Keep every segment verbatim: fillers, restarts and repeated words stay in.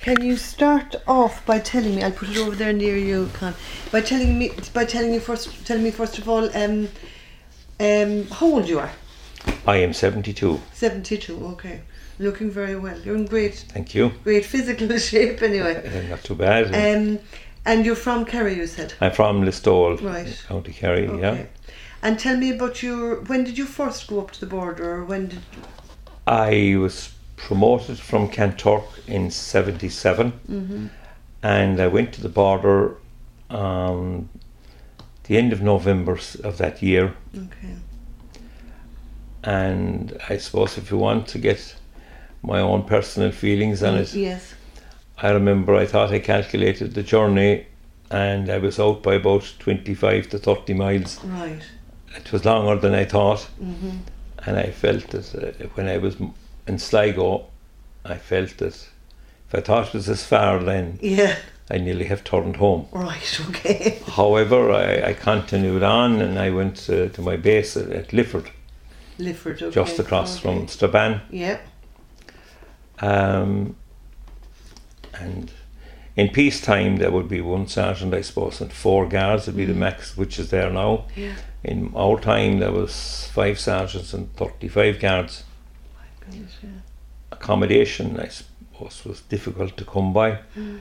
Can you start off by telling me? I'll put it over there near you, Con. By telling me, by telling you first, telling me first of all, um, um, how old you are? I am seventy-two. Seventy-two. Okay, looking very well. You're in great. Thank you. Great physical shape, anyway. Uh, not too bad. Um, and you're from Kerry, you said. I'm from Listowel, right, County Kerry. Okay. Yeah. And tell me about your. When did you first go up to the border, or when did? I was promoted from Kanturk in seventy-seven, Mm-hmm. and I went to the border um, the end of November of that year. Okay. And I suppose if you want to get my own personal feelings on it, yes. I remember I thought I calculated the journey, and I was out by about twenty-five to thirty miles. Right. It was longer than I thought, Mm-hmm. and I felt that uh, when I was in Sligo, I felt that if I thought it was as far then, Yeah. I nearly have turned home. Right. Okay. However, I, I continued on, and I went uh, to my base at, at Lifford, Lifford. Okay. just across okay. from Strabane. Yeah. Um, and in peacetime, there would be one sergeant, I suppose, and four guards would be Mm. the max, which is there now. Yeah. In our time, there was five sergeants and thirty-five guards. My goodness, yeah. Accommodation, I suppose, was difficult to come by. Mm.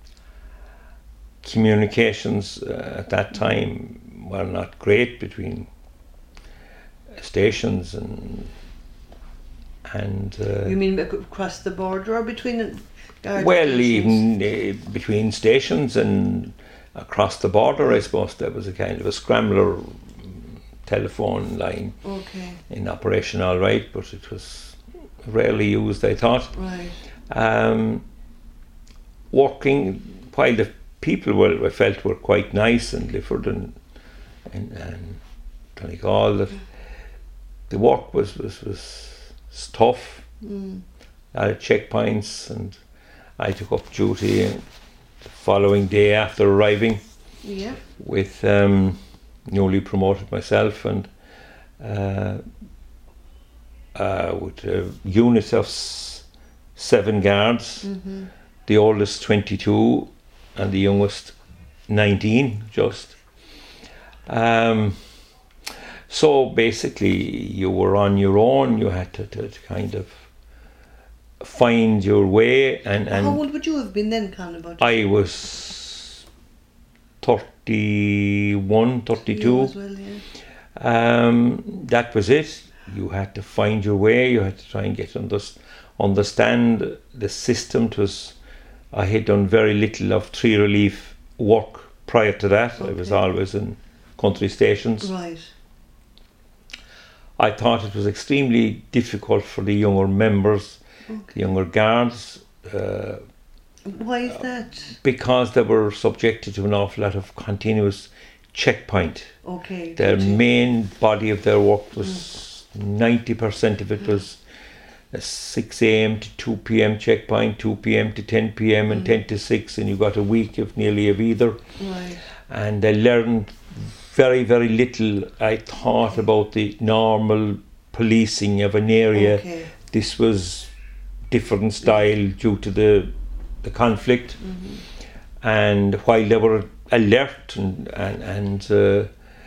Communications uh, at that time were not great between stations and and. Uh, You mean across the border or between? Guard well, stations? even uh, between stations and across the border, I suppose there was a kind of a scrambler telephone line Okay. in operation, all right, but it was rarely used, I thought. Right. Um, working, while the people were, I felt, were quite nice in Lifford and and, and Donegal, that the work was was, was tough. Mm. A lot of checkpoints, and I took up duty and the following day after arriving Yeah. with um, newly promoted myself, and uh, uh, with a unit of s- seven guards, Mm-hmm. the oldest twenty-two and the youngest nineteen just. Um, so basically you were on your own, you had to, to, to kind of find your way, and, and How old would you have been then, Con? About I was thirty-one, thirty-two. You as well, yeah. Um, that was it. You had to find your way. You had to try and get under, understand the system. It was, I had done very little of tree relief work prior to that. I was Okay. always in country stations. Right. I thought it was extremely difficult for the younger members, Okay. the younger guards, uh, Why is that? because they were subjected to an awful lot of continuous checkpoint. Okay. Their did you- main body of their work was ninety percent of it was a six a.m. to two p.m. checkpoint, two p.m. to ten p.m. and Mm. ten to six, and you got a week of nearly of either. Right. And I learned very, very little, I thought, about the normal policing of an area. Okay. This was different style due to the the conflict. Mm-hmm. And while they were alert and and, and uh,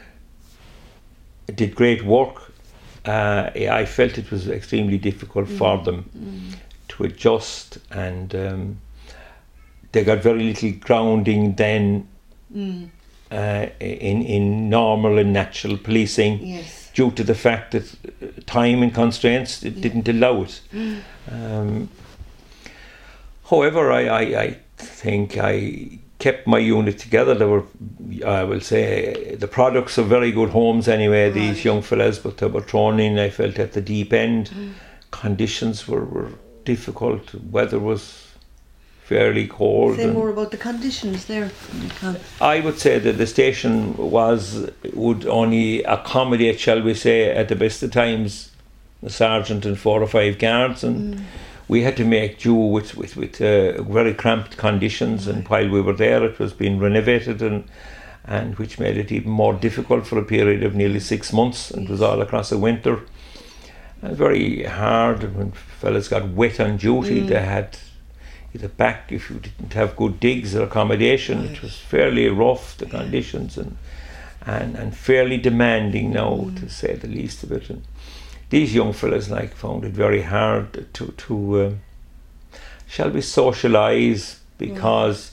did great work, uh, I felt it was extremely difficult Mm. for them Mm. to adjust, and um, they got very little grounding then Mm. uh, in in normal and natural policing, Yes. due to the fact that uh, time and constraints it Yeah. didn't allow it. Mm. Um, however, I, I, I think I kept my unit together. They were, I will say, the products of very good homes anyway, these Right. young fellas, but they were thrown in, I felt, at the deep end. Mm. Conditions were, were difficult. Weather was fairly cold. Say and more about the conditions there, Con. I would say that the station was would only accommodate, shall we say, at the best of times, a sergeant and four or five guards, and Mm. we had to make do with with, with uh, very cramped conditions. And while we were there, it was being renovated, and and which made it even more difficult for a period of nearly six months. And it was all across the winter, and very hard. When fellas got wet on duty, Mm. they had either back if you didn't have good digs or accommodation. Right. It was fairly rough, the conditions, and and, and fairly demanding now, Mm. to say the least of it. And these young fellas like found it very hard to, to um, shall we socialise, because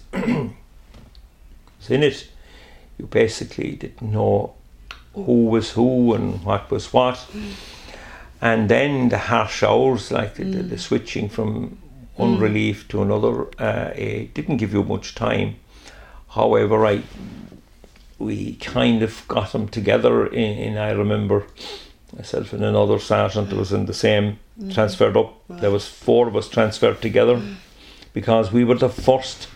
in it you basically didn't know who was who and what was what. Mm. And then the harsh hours, like the, mm. the, the switching from one mm. relief to another, uh, it didn't give you much time. However, I we kind of got them together in, in I remember myself and another sergeant that was in the same, mm. transferred up. Right. There was four of us transferred together mm. because we were the first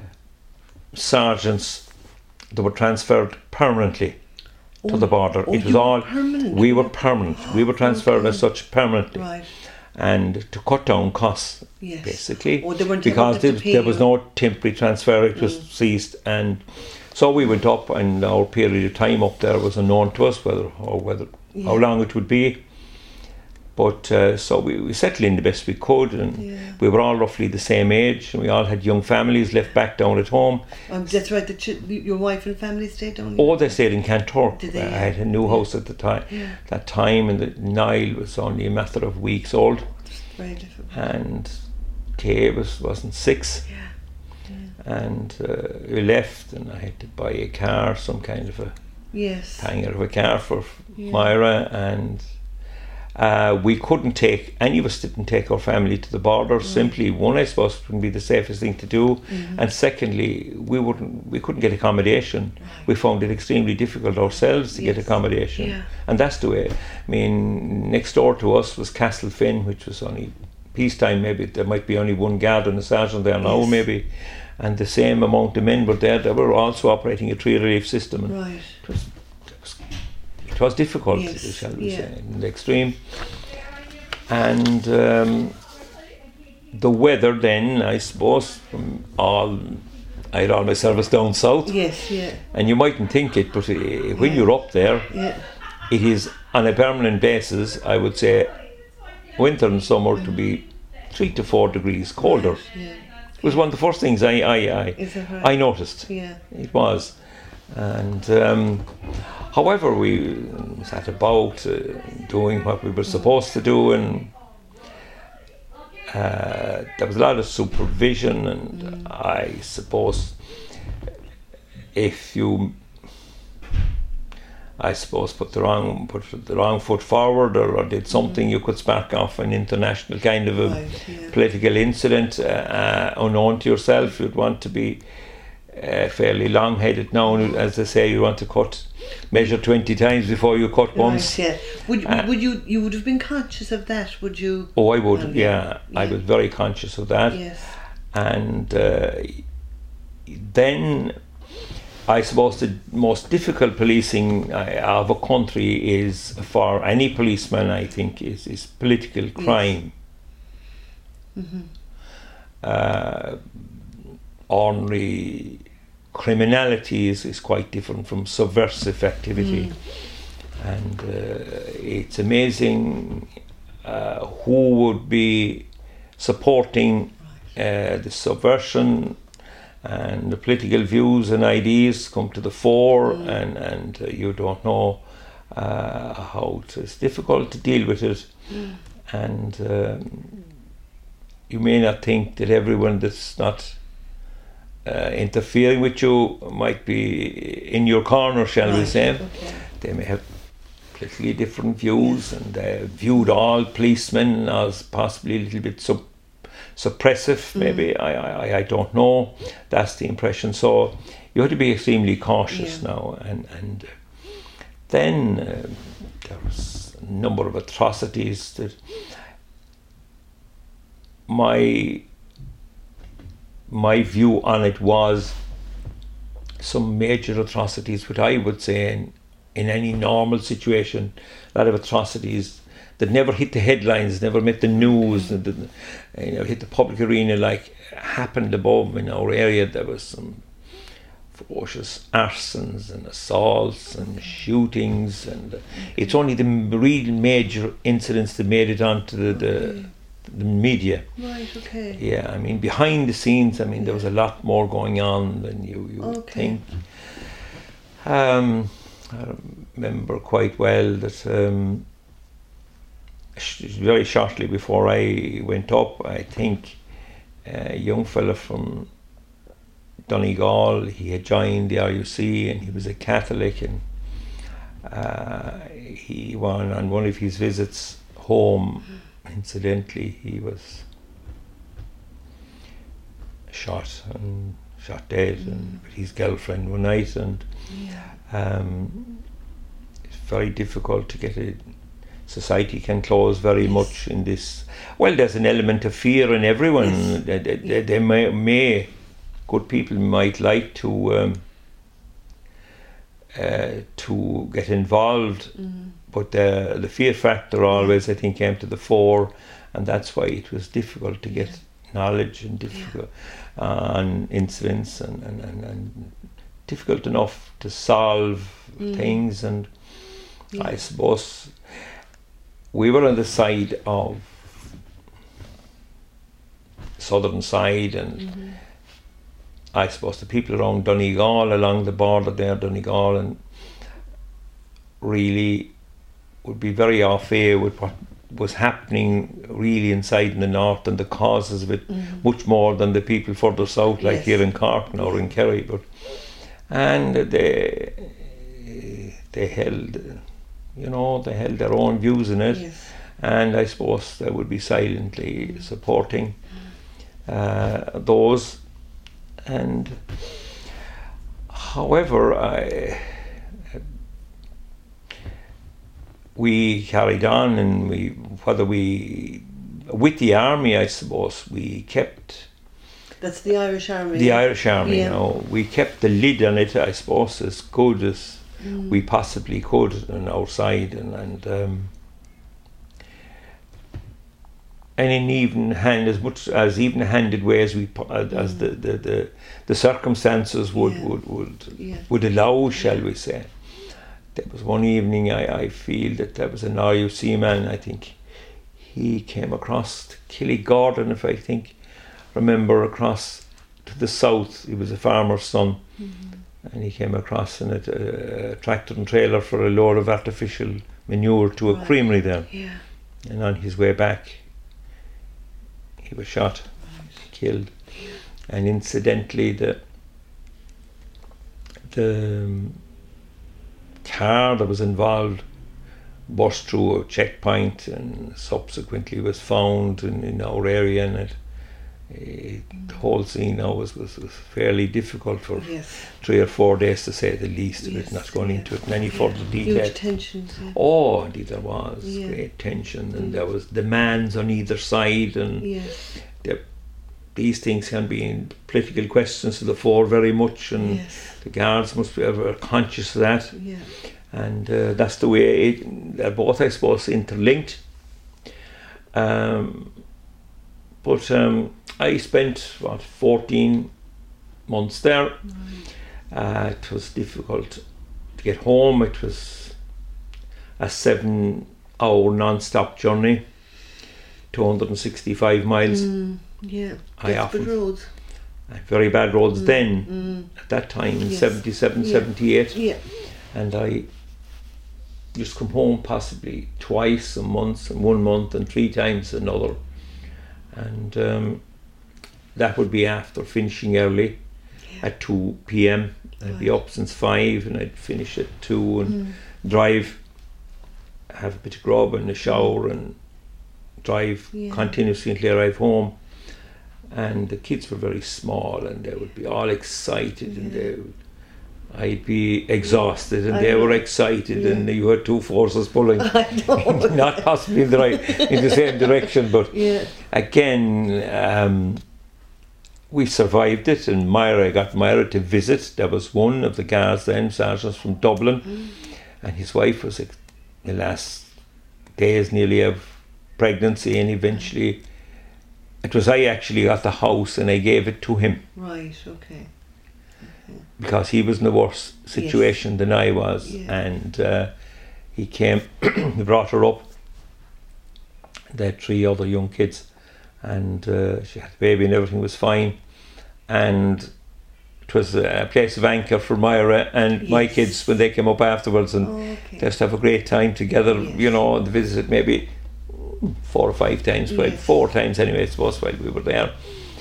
sergeants that were transferred permanently oh, to the border. Oh, it was all permanent. We were permanent. We were transferred okay. as such permanently, right. and to cut down costs, yes. basically, oh, they weren't because there, there was you. no temporary transfer. It was mm. ceased, and so we went up, and our period of time up there was unknown to us, whether or whether yeah. how long it would be. But uh, so we, we settled in the best we could, and yeah. we were all roughly the same age, and we all had young families left back down at home. Um, that's right. The ch- your wife and family stayed down here? Oh, they stayed in Cantor. Did they? I had a new yeah. house at the time. Yeah. That time, and the Niall was only a matter of weeks old. Very difficult. And Kay was wasn't six. Yeah. Yeah. And uh, we left, and I had to buy a car, some kind of a yes, hanger of a car for yeah. Myra, and. Uh, we couldn't take, any of us didn't take our family to the border. Right. Simply, one, I suppose, it wouldn't be the safest thing to do, mm-hmm. and secondly, we wouldn't, we couldn't get accommodation. Right. We found it extremely difficult ourselves to yes. get accommodation, yeah. and that's the way. I mean, next door to us was Castlefin, which was only peacetime. Maybe there might be only one guard and a sergeant there now, yes. maybe, and the same amount of men were there. They were also operating a tree relief system. And right. it was, It was difficult, yes, shall we yeah. say, in the extreme. And um, the weather then, I suppose, from all, I had all my service down south. Yes, yeah. And you mightn't think it, but uh, when yeah. you're up there, yeah. it is on a permanent basis, I would say, winter and summer mm. to be three to four degrees colder. Right, yeah. It was one of the first things I I I, right? I noticed. Yeah. It was. And um, however, we sat about uh, doing what we were supposed to do, and uh, there was a lot of supervision, and mm. I suppose if you, I suppose, put the wrong put the wrong foot forward, or, or did something, mm. you could spark off an international kind of a right, yeah. political incident, uh, uh, unknown to yourself. You'd want to be Uh, fairly long-headed now, and as they say, you want to cut, measure twenty times before you cut right, once. Yeah. Would uh, would you you would have been conscious of that? Would you? Oh, I would. Um, yeah, yeah, I was very conscious of that. Yes. And uh, then, I suppose the most difficult policing uh, of a country is for any policeman, I think, is is political crime. Yes. Mm-hmm. Uh, ordinary criminality is, is quite different from subversive activity, mm. and uh, it's amazing uh, who would be supporting uh, the subversion, and the political views and ideas come to the fore, mm. and, and uh, you don't know uh, how to, it's difficult to deal with it, mm. and um, you may not think that everyone that's not Uh, interfering with you might be in your corner, shall right. we say. Okay. They may have completely different views, and they viewed all policemen as possibly a little bit sub- suppressive, mm. maybe. I, I I don't know. That's the impression. So you have to be extremely cautious yeah. now. And, and then uh, there was a number of atrocities that my my view on it was some major atrocities, which I would say in, in any normal situation, a lot of atrocities that never hit the headlines, never met the news, and didn't, you know, hit the public arena, like happened above in our area. There was some ferocious arsons and assaults and shootings, and it's only the real major incidents that made it onto the, the the media. Right, okay. Yeah, I mean, behind the scenes, I mean, there was a lot more going on than you, you would Okay. think. Um, I remember quite well that um, sh- very shortly before I went up, I think a young fella from Donegal, he had joined the R U C and he was a Catholic, and uh, he went on one of his visits home. Incidentally, he was shot and shot dead, mm. and with his girlfriend one night, and Yeah. um, it's very difficult to get a society can close very Yes. much in this. Well, there's an element of fear in everyone. Yes. They, they, they, they may, may, good people might like to um, uh, to get involved, Mm. but the the fear factor always, I think, came to the fore, and that's why it was difficult to get Yeah. knowledge and difficult uh, on incidents and, and, and, and difficult enough to solve Mm. things. And Yeah. I suppose we were on the side of southern side, and Mhm. I suppose the people around Donegal, along the border there, Donegal, and really would be very au fait with what was happening really inside in the north and the causes of it, Mhm. much more than the people further south, like Yes. here in Cork now, or in Kerry. But and they they held, you know, they held their own views in it, Yes. and I suppose they would be silently supporting uh, those. And however, I, we carried on, and we, whether we, with the army, I suppose, we kept That's the Irish Army. the Irish Army, Yeah. you know, we kept the lid on it, I suppose, as good as Mm. we possibly could on our side, and, and um, and in even hand, as much as even handed way as we po- as Mm. the, the, the, the circumstances would Yeah. would would, Yeah. would allow, shall we say. There was one evening, I, I feel that there was an R U C man, I think he came across to Killygordon, if I think remember, across to the south. He was a farmer's son. Mhm. And he came across in a, a tractor and trailer for a load of artificial manure to a Right. creamery there. Yeah. And on his way back, he was shot, killed. And incidentally, the the um, car that was involved burst through a checkpoint and subsequently was found in, in our area, and it, it, the whole scene now was, was, was fairly difficult for Yes. three or four days, to say the least of Yes, it, not going yeah. into it in any further detail. Huge tensions. Yeah. Oh, indeed there was Yeah. great tension, and Mm. there was demands on either side, and Yes. the, these things can be in political questions to the fore very much, and Yes. the guards must be ever conscious of that, Yeah. and uh, that's the way it, they're both, I suppose, interlinked. Um, but um, I spent what fourteen months there. Right. Uh, it was difficult to get home. It was a seven-hour non-stop journey, two hundred sixty-five miles. Mm. Yeah. I Desperate often- roads. Uh, Very bad roads Mm. then, Mm. at that time, in Yes. seventy-seven, Yeah. seventy-eight. Yeah. And I just come home possibly twice a month, and one month, and three times another. And um, that would be after finishing early Yeah. at two p.m. I'd be Right. up since five, and I'd finish at two and Mm. drive, have a bit of grub and a shower, and drive Yeah. continuously until I arrive home. And the kids were very small, and they would be all excited, and Yeah. they would, I'd be exhausted, and I they know. were excited, and Yeah. you had two forces pulling, I know. not possibly in the right, in the same direction, but Yeah. again, um, we survived it, and Myra, I got Myra to visit. There was one of the guards then, sergeants from Dublin, Mm. and his wife was ex- the last days nearly of pregnancy, and eventually it was I actually got the house and I gave it to him, Right. Okay. because he was in a worse situation than I was. Yeah. And uh, he came, he brought her up. They had three other young kids, and uh, she had the baby and everything was fine, and it was a place of anchor for Myra and Yes. my kids when they came up afterwards, and Oh, okay. they used to have a great time together, Yes. you know, and they visited maybe four or five times, well, Yes. four times anyway, I suppose, while we were there.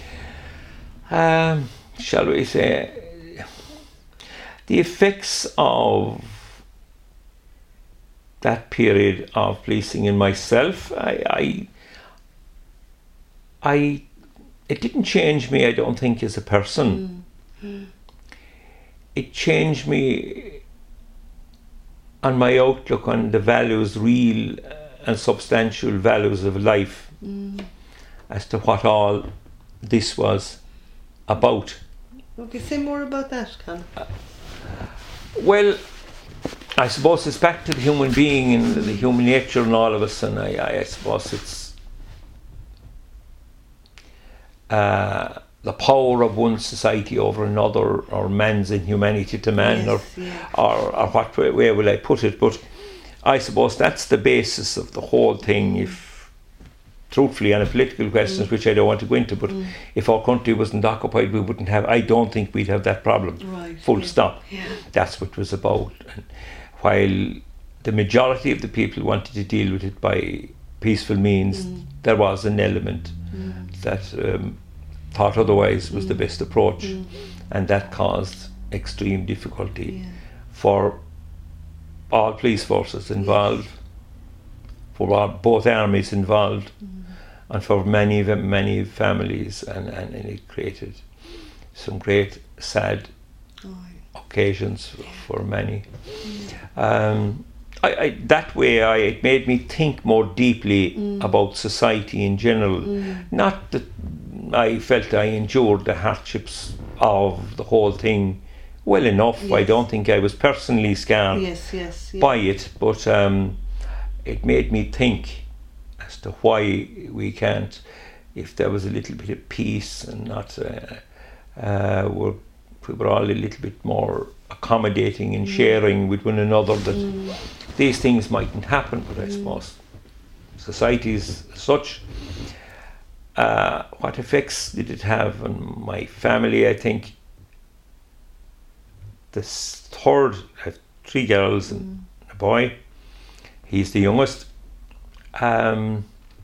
Um, shall we say, the effects of that period of policing in myself, I, I, I, it didn't change me, I don't think, as a person. Mm. It changed me on my outlook on the values, real and substantial values of life, Mm. as to what all this was about. Okay, say more about that, Con. Well, I suppose it's back to the human being and the human nature in all of us, and I, I, I suppose it's uh, the power of one society over another, or man's inhumanity to man, Yes, or, yeah. or or what way, way will I put it? But I suppose that's the basis of the whole thing. If, truthfully, on a political questions, Mm. which I don't want to go into, but Mm. if our country wasn't occupied, we wouldn't have. I don't think we'd have that problem. Right. Full yeah. stop. Yeah. That's what it was about. And while the majority of the people wanted to deal with it by peaceful means, Mm. there was an element Mm. that um, thought otherwise was the Mm. best approach, Mm. and that caused extreme difficulty Yeah. for all police forces involved, for all, both armies involved, Mm. and for many, many families, and, and, and it created some great sad Oh, occasions for many. yeah. Um, I, I, that way, I, it made me think more deeply Mm. about society in general. Mm. Not that I felt I endured the hardships of the whole thing well enough. I Yes. don't think I was personally scarred Yes, yes. Yeah. by it, but um, it made me think as to why we can't, if there was a little bit of peace and not, uh, uh, we're, we were all a little bit more accommodating and Mm. sharing with one another, that Mm. these things mightn't happen. But I Mm. suppose societies as such, uh, what effects did it have on my family? I think the s- third, I have three girls and Mm. a boy. He's the youngest. Um,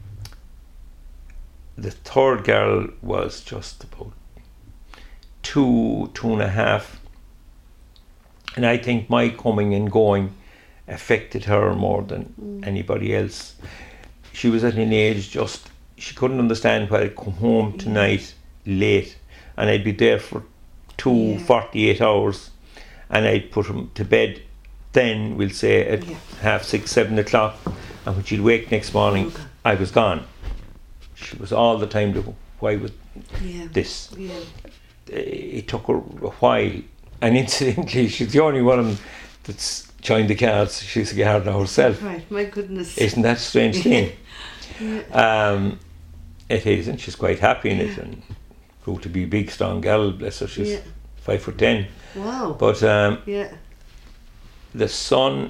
the third girl was just about two, two and a half. And I think my coming and going affected her more than Mm. anybody else. She was at an age just, she couldn't understand why I'd come home tonight late and I'd be there for two Yeah. forty-eight hours, and I'd put him to bed then, we'll say, at Yeah. half six, seven o'clock, and when she'd wake next morning, Okay. I was gone. She was all the time to, why would Yeah. this? Yeah. It took her a while, and incidentally, she's the only one that's joined the Guards. She's a guard now herself. Right. My goodness. Isn't that a strange thing? Yeah. Um, it is, and she's quite happy in it, and grew to be a big, strong girl. Bless her, she's Yeah. five foot ten. Wow. But um, Yeah. the son,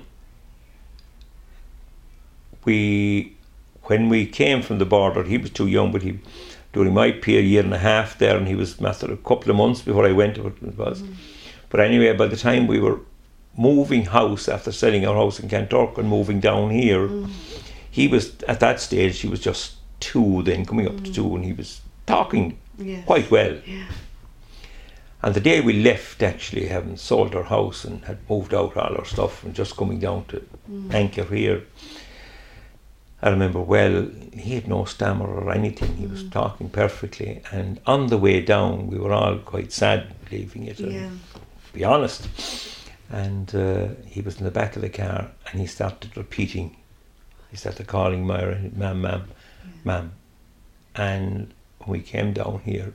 we, when we came from the border, he was too young, but he, during my period, year and a half there, and he was after a couple of months before I went to it, it was. Mm. But anyway, by the time we were moving house after selling our house in Kanturk and moving down here, Mm. he was, at that stage, he was just two, then coming up to Mm. two, and he was talking Yes. quite well. Yeah. And the day we left, actually, having sold our house and had moved out all our stuff and just coming down to Mm. anchor here, I remember well, he had no stammer or anything. He was Mm. talking perfectly. And on the way down, we were all quite sad leaving it, and Yeah. to be honest. And uh, he was in the back of the car, and he started repeating. He started calling Myra, ma'am, ma'am, Yeah. ma'am. And when we came down here,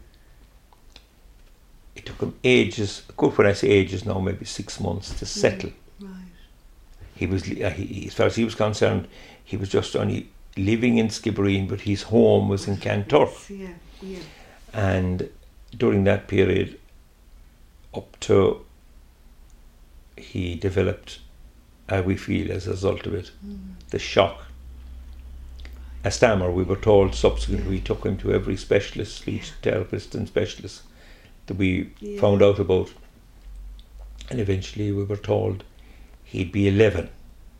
it took him ages, good when I say ages now, maybe six months to settle. Right. He was, uh, he, as far as he was concerned, he was just only living in Skibbereen, but his home was in Kanturk. Yeah. Yeah. And during that period, up to, he developed, how we feel as a result of it, Mm. the shock. a stammer. We were told subsequently we took him to every specialist, speech therapist and specialist that we Yeah. found out about. And eventually we were told he'd be eleven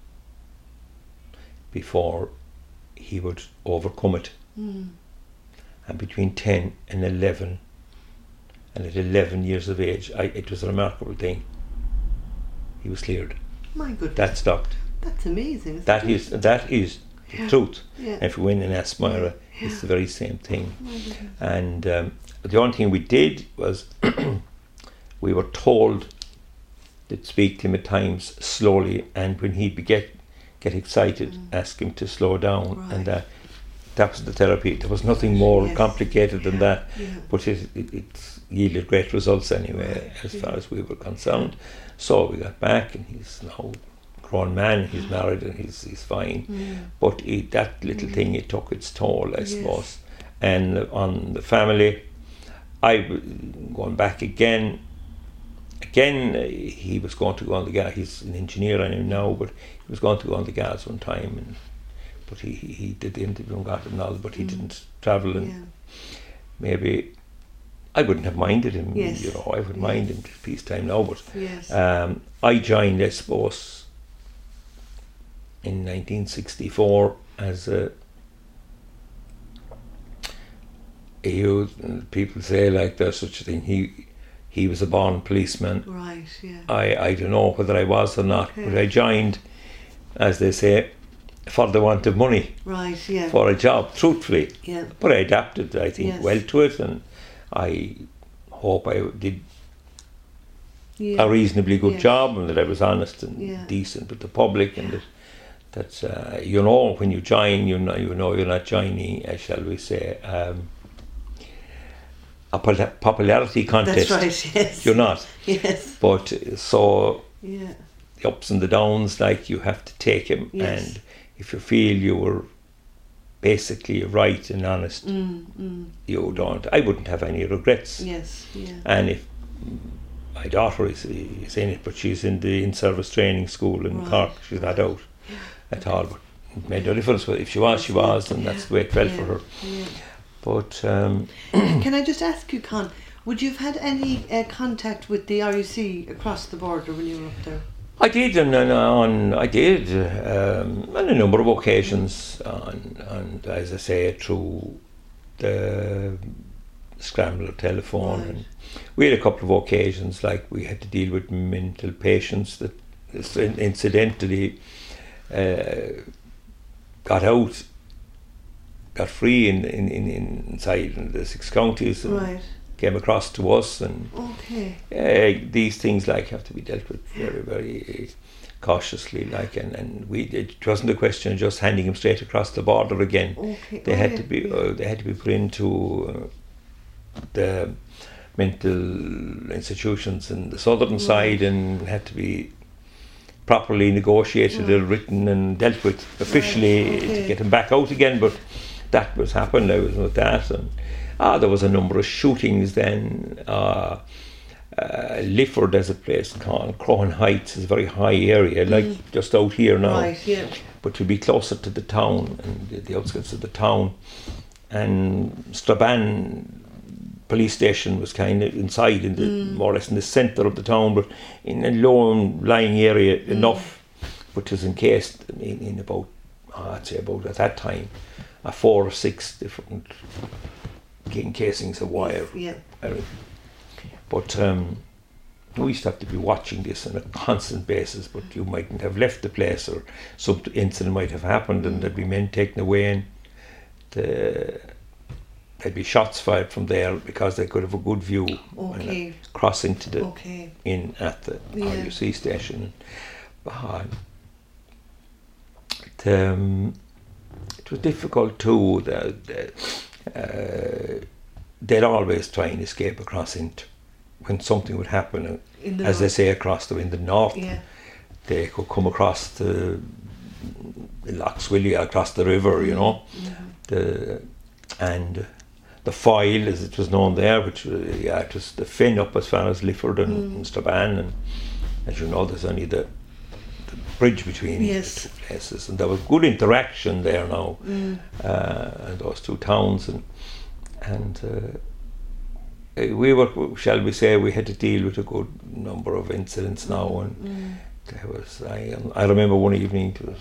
before he would overcome it. Mm. And between ten and eleven, and at eleven years of age, I, it was a remarkable thing. He was cleared. My goodness. That stopped. That's amazing. Isn't That it? is that is the Yeah. truth. Yeah. And if we went and asked Myra, Yeah. it's the very same thing. My goodness. And um, the only thing we did was we were told to speak to him at times slowly, and when he'd be get, get excited, Mm. ask him to slow down. Right. And uh, that was the therapy. There was nothing more Yes. complicated than that. Yeah. But it, it, it yielded great results anyway, Right, as yeah. far as we were concerned. So we got back, and he's now a grown man, he's married, and he's he's fine. Mm. But it, that little Mm. thing, it took its toll, I Yes. suppose. And on the family, I, going back again, again, uh, he was going to go on the gas. He's an engineer, I know now, but he was going to go on the gas one time, and but he, he, he did the interview and got it and all, but he Mm. didn't travel, and Yeah. maybe I wouldn't have minded him, Yes. you know, I would Yes. mind him to peacetime now, but Yes. um, I joined, I suppose, in nineteen sixty-four as a, a youth, and people say like there's such a thing. He he was a born policeman. Right. Yeah. I, I don't know whether I was or not, Okay. but I joined, as they say, for the want of money, Right. Yeah. for a job, truthfully. Yeah. But I adapted, I think, Yes. well to it, and I hope I did Yeah. a reasonably good Yes. job, and that I was honest and Yeah. decent with the public, and that that's uh, you know, when you join, you know you know you're not joining, uh, shall we say, um, a pol- popularity contest. That's right. Yes. You're not, Yes. but uh, so Yeah. the ups and the downs, like, you have to take them, Yes. and if you feel you were basically right and honest, Mm. Mm. you don't. I wouldn't have any regrets. Yes. Yeah. And if my daughter is, is in it, but she's in the in-service training school in Right. Cork, she's not out at all. But it made no difference. If she was, she was, and that's the way it felt for her. Yeah. But um, Can I just ask you, Con, would you have had any uh, contact with the R U C across the border when you were up there? I did, and on, on I did um, on a number of occasions, on, and as I say, through the scrambler telephone, Right. and we had a couple of occasions, like we had to deal with mental patients that incidentally uh, got out, got free in, in, in inside in the six counties, and Right. came across to us, and Okay. uh, these things like have to be dealt with very, very uh, cautiously, like, and, and we it wasn't a question of just handing them straight across the border again. Okay. They Oh, had yeah, to be yeah. uh, they had to be put into uh, the mental institutions in the southern Right. side, and had to be properly negotiated Right. and written and dealt with officially Right, okay. to get them back out again. But that was happened. I was with that, and ah, there was a number of shootings then. Uh, uh, Lifford, there's a place called Crohan Heights, is a very high area, like Mm. just out here now. Right. Yeah. But to be closer to the town and the, the outskirts of the town. And Strabane police station was kind of inside, in the Mm. more or less in the centre of the town, but in a low-lying area Mm. enough, which was encased in, in about, oh, I'd say about at that time, uh, four or six different encasings of wire. Yeah. But um, we used to have to be watching this on a constant basis, but you mightn't have left the place, or some incident might have happened, and there'd be men taken away, and the, there'd be shots fired from there because they could have a good view when Okay. they cross into the Okay. in at the Yeah. R U C station. Uh, it, um, it was difficult too. The, the, uh, they'd always try and escape across into when something would happen, uh, In the as they north. say, across the in the north. Yeah. They could come across the, the Lough Swilly, across the river, you know, Mhm. the and the Foyle, as it was known there, which was, yeah, it was the Finn up as far as Lifford and, Mm. and Strabane, and as you know, there's only the, the bridge between Yes. the two places, and there was good interaction there now, Mm. uh, in those two towns, and and uh, we were, shall we say, we had to deal with a good number of incidents now, and Mm. there was I um, I remember one evening it was,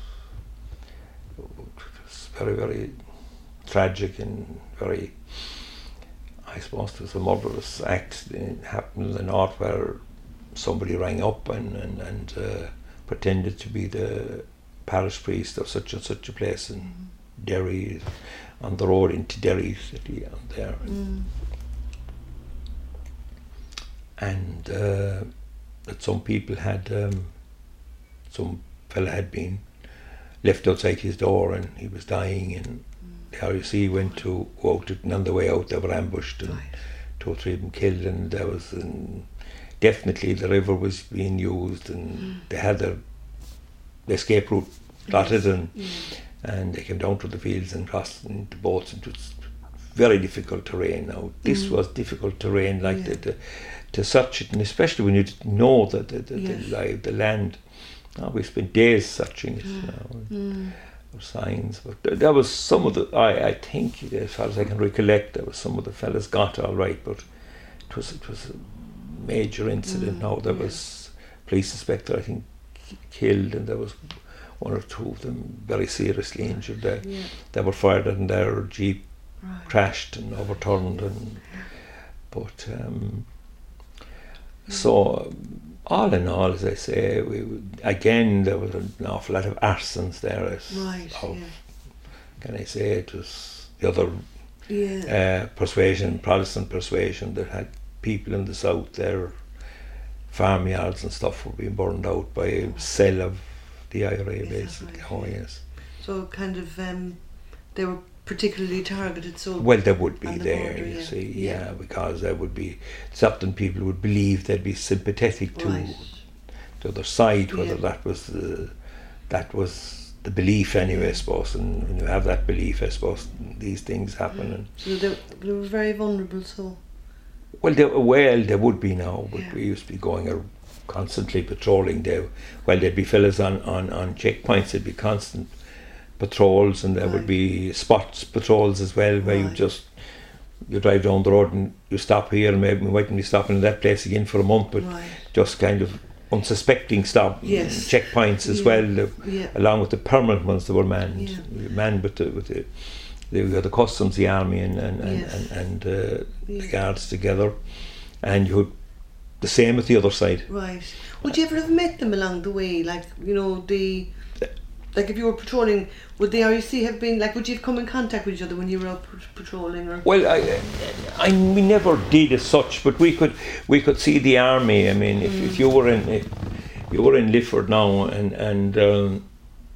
it was very very tragic and very, I suppose there was a murderous act that happened in the north where somebody rang up and, and, and uh, pretended to be the parish priest of such and such a place in Mm. Derry, on the road into Derry City out there. Mm. And uh, that some people had, um, some fella had been left outside his door and he was dying, and Mm. the R U C went to go out, and on the way out they were ambushed and Right. two or three of them killed, and there was um, definitely the river was being used, and Mm. they had their the escape route plotted, and Yeah. and they came down to the fields and crossed into boats, and it was very difficult terrain. Now this Mm. was difficult terrain, like Yeah. the, the, to search it, and especially when you didn't know that the, the, Yes. the, lie of the land. Now we spent days searching it. Mm. You know, Mm. for signs, but th- there was some of the. I, I think, as far as I can recollect, there was some of the fellas got all right, but it was it was a major incident. Mm, Now there yeah. was police inspector, I think, k- killed, and there was one or two of them very seriously injured. They, Yeah. they were fired and their jeep Right. crashed and overturned, and but um, Mm. so all in all, as I say, we would- again there was an awful lot of arsons there. As Right. of, Yeah. can I say it was the other Yeah. uh, persuasion, Protestant persuasion, that had people in the south, their farmyards and stuff were being burned out by a sale of the I R A, Is that basically. right? Oh Yeah. yes. So kind of um, they were particularly targeted. So Well, there would be On the there, border, you yeah. see, Yeah. yeah, because there would be certain people would believe they'd be sympathetic to right. the other side, whether Yeah. that was the that was the belief anyway, I Yeah. suppose. And when you have that belief, I suppose these things happen. Yeah. And So they, they were very vulnerable. So well, they, well, there would be now, but Yeah. we used to be going ar- constantly patrolling there. Well, there'd be fellas on, on, on checkpoints, there'd be constant patrols, and there would Right. be spots patrols as well, where you Right. just, you drive down the road and you stop here, and maybe we mightn't be stopping in that place again for a month, but right. just kind of unsuspecting stop Yes. checkpoints as Yeah. well, the, Yeah. along with the permanent ones that were manned, Yeah. manned with the, with the, the, the customs, the army, and and and, Yes. and, and uh, Yeah. the guards together, and you would the same with the other side. Right. Would you ever have met them along the way? Like, you know, the like if you were patrolling, would the R U C have been like? Would you have come in contact with each other when you were out pat- patrolling? Or Well, I, I, we never did as such, but we could, we could see the army. I mean, if, Mm. if you were in, if you were in Lifford now, and and um,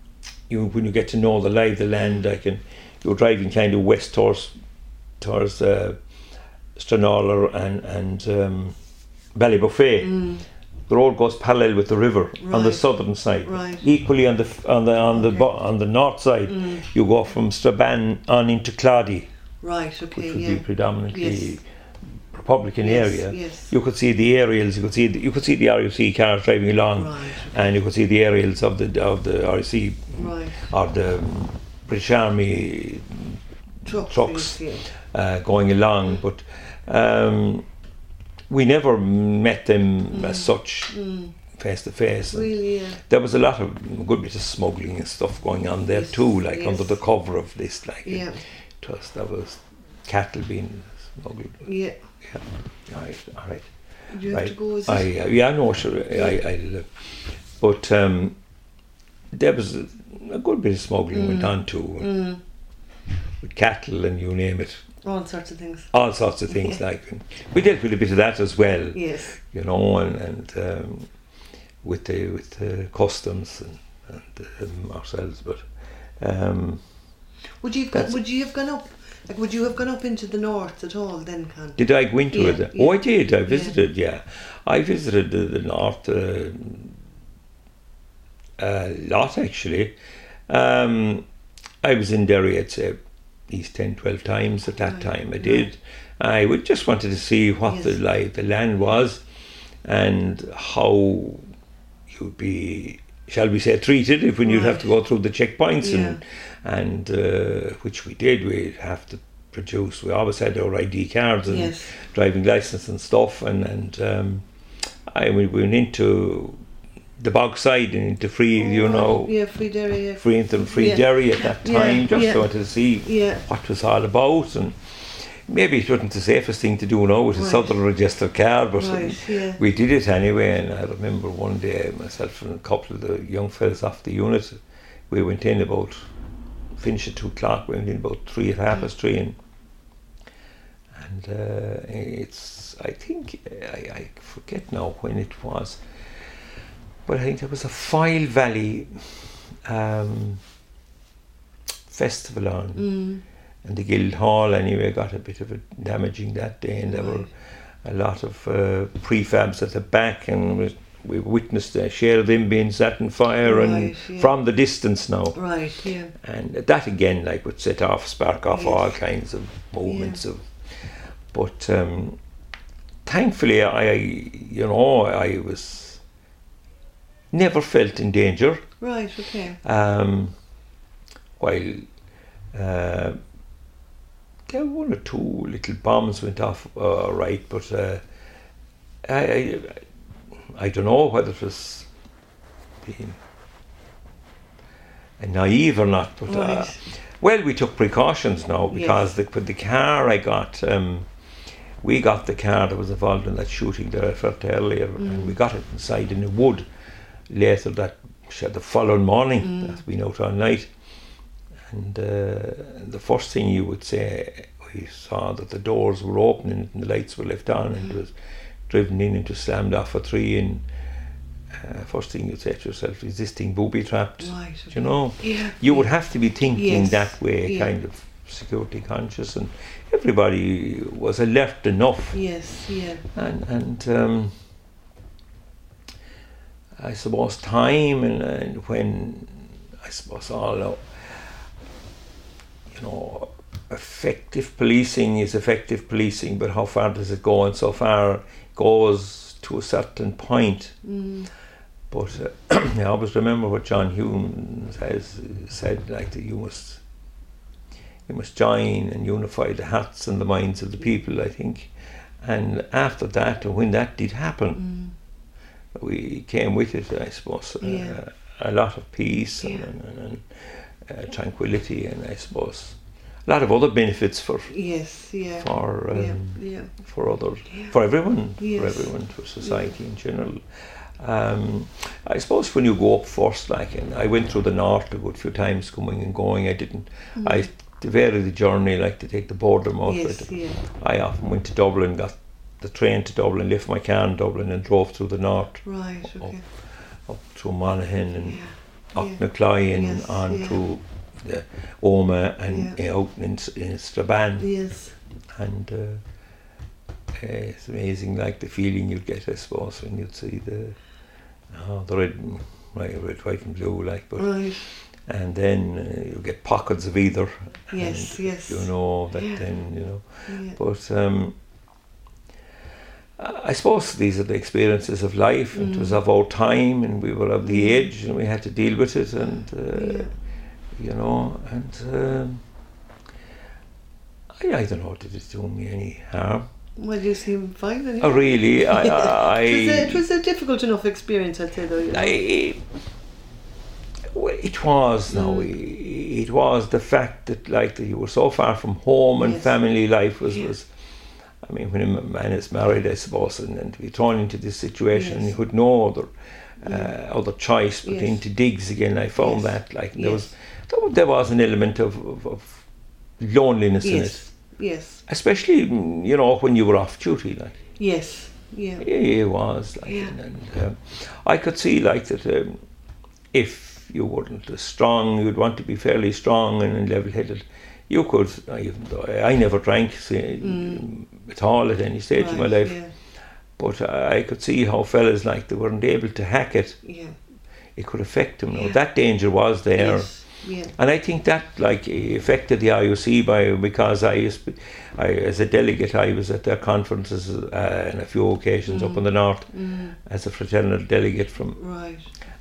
you when you get to know the lie of the land, like, and you were driving kind of west towards towards uh, Stranraer and and um, Ballybuffet. Mm. The road goes parallel with the river on the Right. southern side. Right. Equally on the f- on the on the Okay. bo- on the north side, Mm. you go from Strabane on into Clady, Right. which Okay. would Yeah. be predominantly Yes. Republican Yes, area. yes. You could see the aerials. You could see the, you could see the R U C cars driving along, Right. and you could see the aerials of the of the R U C Right. or the um, British Army Trucks. trucks. Yeah. uh, going along. But um, we never met them Mm. as such Mm. face to face. And Really. Yeah. there was a lot of a good bit of smuggling and stuff going on there Yes, too, like yes. under the cover of this, like Yeah. it was, there was cattle being smuggled. Yeah. Yeah, all right, all right. You have right. to go. Is I it? uh, yeah, no, sure. I, I, but um, there was a, a good bit of smuggling went Mm. on too, Mm. with cattle and you name it, All sorts of things. all sorts of things. Yeah. Like, and we dealt with a bit of that as well, Yes. you know, and and um, with the with the customs and, and um, ourselves. But um, Would you have gone, That's- would you have gone up? Like, would you have gone up into the north at all then, Con? did I go into Yeah, it? yeah. Oh, I did. I visited. Yeah, I visited the, the north uh, a lot actually. Um, I was in Derry, I'd say, at least ten, twelve times at that Right, time. I right. did. I would just wanted to see what the Yes. like the land was, and how you'd be shall we say, treated if when you'd have Right. to go through the checkpoints Yeah. and and uh, which we did. We'd have to produce. We always had our I D cards and Yes. driving license and stuff. And and um, I we went into the Bogside and into Free, you Oh, know, Yeah, free dairy. Yeah. Free and Free Yeah. Derry at that Yeah, time, just yeah. so to see Yeah. what it was all about. And maybe it wasn't the safest thing to do now with a Right. Southern registered car, but Right. Yeah. we did it anyway. And I remember one day myself and a couple of the young fellas off the unit, we went in about, finished at two o'clock, we went in about three at half past three, and and uh, it's, I think, I, I forget now when it was, but I think there was a File Valley um, festival on, Mm. and the Guildhall anyway got a bit of a damaging that day, and there were a lot of uh, prefabs at the back, and we, we witnessed a share of them being set on fire, and Right, yeah. from the distance now. Right. Yeah. And that again, like, would set off, spark off Yes. all kinds of movements of. But um, thankfully, I, you know, I was never felt in danger. Right. Okay. Um, while uh, there were one or two little bombs went off, uh, right, but uh, I, I, I don't know whether it was being naive or not, but uh, Right. well, we took precautions now because Yes. the, with the car I got, um, we got the car that was involved in that shooting that I referred to earlier, and we got it inside in a wood later that the following morning. Mm. That's been out all night, and uh, the first thing you would say, we saw that the doors were opening and the lights were left on, and it was driven in and just slammed off a tree. And uh, first thing you'd say to yourself, is this thing booby trapped? Right. Do Okay. you know? Yeah. You would have to be thinking Yes, that way, yeah. kind of security conscious, and everybody was alert enough. Yes. Yeah. And and um, I suppose time and, and when I suppose all uh, you know, effective policing is effective policing, but how far does it go? And so far it goes to a certain point. Mm. But uh, I always remember what John Hume says, said, like, that you must you must join and unify the hearts and the minds of the people, I think. And after that, and when that did happen, Mm. we came with it, I suppose, Yeah. uh, a lot of peace and, Yeah. and, and, and uh, tranquility, and I suppose a lot of other benefits for Yes. Yeah. for um, yeah. Yeah. for other Yeah. for everyone, Yes. for everyone, for society in general. Um, I suppose when you go up first, like, and I went through the north a good few times, coming and going. I didn't. Mm. I to vary the journey, like to take the border most. Yes. I, Yeah. I often went to Dublin, got the train to Dublin, left my car in Dublin, and drove through the north, Right. Okay. up through Monaghan and Yeah. up Yeah. Knocklyon and Yes, on yeah. to the Oma and Yeah. uh, out in, in Strabane. Yes. And uh, uh, it's amazing, like the feeling you get, I suppose, when you'd see the oh, the red, right, red, white, and blue, like. But Right. and then uh, you get pockets of either. Yes. and Yes. You know that Yeah. then you know, Yeah. but um, I suppose these are the experiences of life. And it was Mm. of our time, and we were of the Mm. age, and we had to deal with it, and uh, Yeah. you know, and. Um, I, I don't know, did it do me any harm? Well, you seem fine. Anyway. Oh, really? I, I, it, was a, it was a difficult enough experience, I'd say, though. You know? I, well, it was now. Mm. It was the fact that, like, that you were so far from home, and Yes. family life was, Yeah. was. I mean, when a man is married, I suppose, and, and to be thrown into this situation, Yes. he had no other, uh, Yeah. other choice but Yes. into digs again. I found Yes. that, like, there Yes. was, there, there was an element of, of, of loneliness in it, Yes. Yes. especially, you know, when you were off duty, like. Yes. Yeah. Yeah, it was, like, Yeah. and, and um, I could see, like, that um, if you weren't as strong, you'd want to be fairly strong and, and level-headed. You could, I, even though I, I never drank say, Mm. at all at any stage of my Right, life, Yeah. but I could see how fellas, like, they weren't able to hack it. Yeah. It could affect them. Now, Yeah. that danger was there. Yes. Yeah. And I think that, like, affected the I O C by, because I, used to, I as a delegate, I was at their conferences uh, on a few occasions up Mm. in the north Mm. as a fraternal delegate from, Right.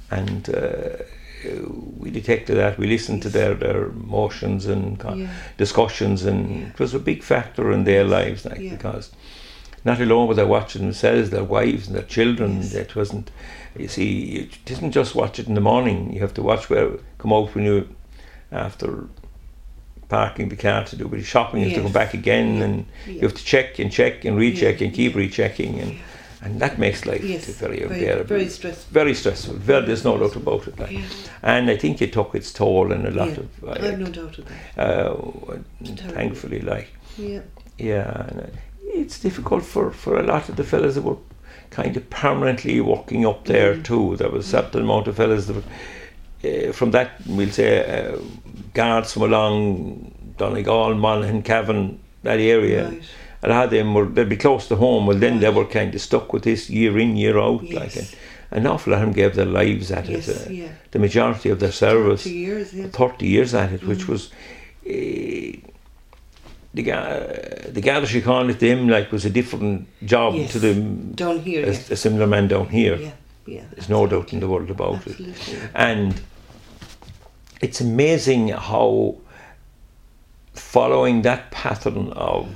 and uh, we detected that. We listened to their, their motions and co- Yeah. discussions, and Yeah. it was a big factor in their lives, like, Yeah. because not alone were they watching themselves, their wives and their children. Yes. It wasn't, you see, you didn't just watch it in the morning. You have to watch where come out when you, after parking the car to do a bit of shopping, you have to Yes. come back again, Yeah. and Yeah. you have to check and check and recheck Yeah. and keep Yeah. rechecking, and and that makes life Yes, very, very, very, very stressful. very stressful. Very, there's no doubt about it. Like. Yeah. And I think it took its toll in a lot Yeah. of. Uh, I've no doubt of that. uh, terrible. thankfully, like Yeah. yeah, and uh, it's difficult for, for a lot of the fellas that were kind of permanently working up there Mm. too. There was a certain amount of fellas that were, uh, from that, we'll say, uh, guards from along Donegal, Monaghan, Cavan, that area. Right. A lot of them were, they'd be close to home. Well, then they Right. were kind of stuck with this year in, year out. Yes. Like, and an awful lot of them gave their lives at Yes, it. Uh, yeah. The majority of their service, Two years, yeah. thirty years at it, which Mm. was uh, the ga- the Garda Síochána to them like was a different job Yes. to them Down here, as yeah. a similar man down here. Yeah, yeah. There's no doubt in the world about Absolutely. it. And it's amazing how following that pattern of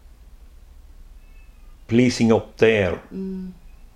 policing up there, Mm.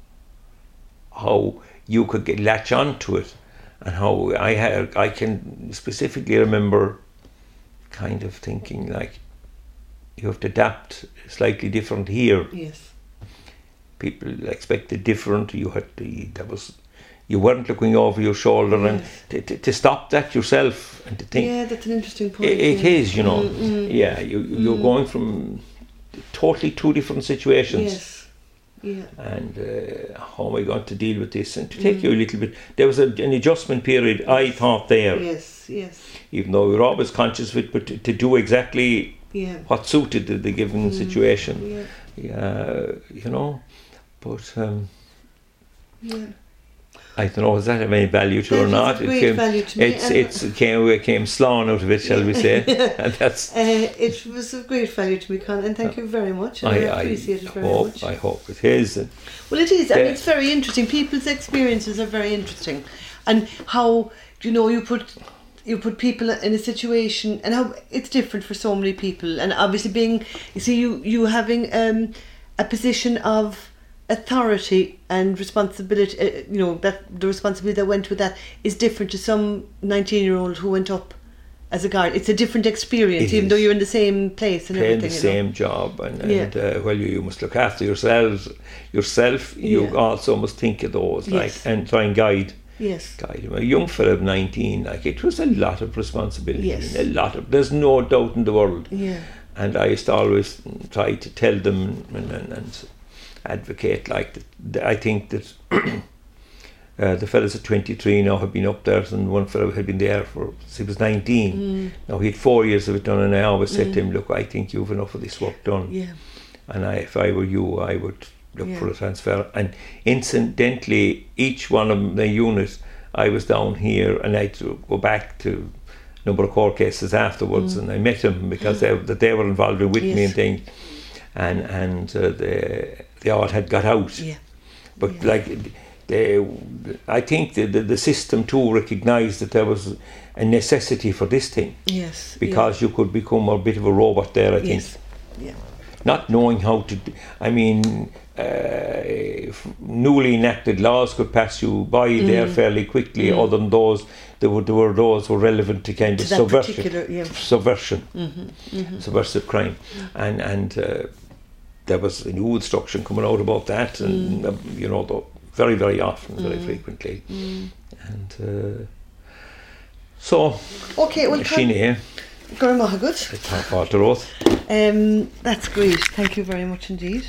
how you could get latch onto it, and how I had I can specifically remember kind of thinking like you have to adapt slightly different here. Yes. People expected different. You had to, that was you weren't looking over your shoulder, and Yes. to, to, to stop that yourself and to think Yeah, that's an interesting point. it, it yeah. is, you know, Mm, mm. yeah, you you're Mm. going from totally two different situations. Yes. Yeah. And uh, how am I going to deal with this? And to take Mm. you a little bit, there was a, an adjustment period, I thought, there, Yes, yes. even though we were always conscious of it, but to, to do exactly Yeah. what suited the, the given Mm. situation, Yeah. yeah, you know. But um, Yeah. I don't know, does that have any value to it or That not? has a great came, value to me, it's, and- it's, it came, it came slán out of it, shall we say. And that's, Uh, it was of great value to me, Con, and thank you very much. And I, I, appreciate it I very hope, much. I hope it is. And Well, it is. I mean, Yeah. it's very interesting. People's experiences are very interesting, and how you know you put you put people in a situation, and how it's different for so many people. And obviously, being you see you you having um, a position of authority and responsibility. Uh, you know that the responsibility that went with that is different to some nineteen-year-old who went up as a guard. It's a different experience, It even is. though you're in the same place and playing the everything. you know. same job, and, Yeah. and uh, well, you, you must look after yourselves, yourself. You Yeah. also must think of those, like, Yes. and try and guide, Yes. guide him. A young fellow of nineteen, like, it was a lot of responsibility, Yes. a lot of. There's no doubt in the world, Yeah. and I used to always try to tell them and, and, and advocate, like, that, I think that. Uh, the fellas at twenty-three now have been up there, and one fellow had been there for since he was nineteen. Mm. Now he had four years of it done, and I always said to him, "Look, I think you've enough of this work done, Yeah. and I, if I were you, I would look Yeah. for a transfer." And incidentally, each one of the units, I was down here, and I had to go back to a number of court cases afterwards, and I met them because they that they were involved with me Mm. Yes. and things, and and uh, they they all had got out, Yeah. but Yeah. like. They, I think the, the, the system too recognised that there was a necessity for this thing, Yes. because you could become a bit of a robot there, I yeah. think. Yes. Yeah. Not knowing how to, d- I mean, uh, if newly enacted laws could pass you by there fairly quickly, Mm. other than those, there were, there were those were relevant to kind To of that subversion, particular, yeah. subversion, Mm-hmm. Mm-hmm. subversive crime, and and uh, there was a new instruction coming out about that, and uh, you know, the, very very often, very frequently, and uh, so. Okay, well, Sinead, Gurmahagut. I thought Walter Oath. Um, that's great. Thank you very much indeed.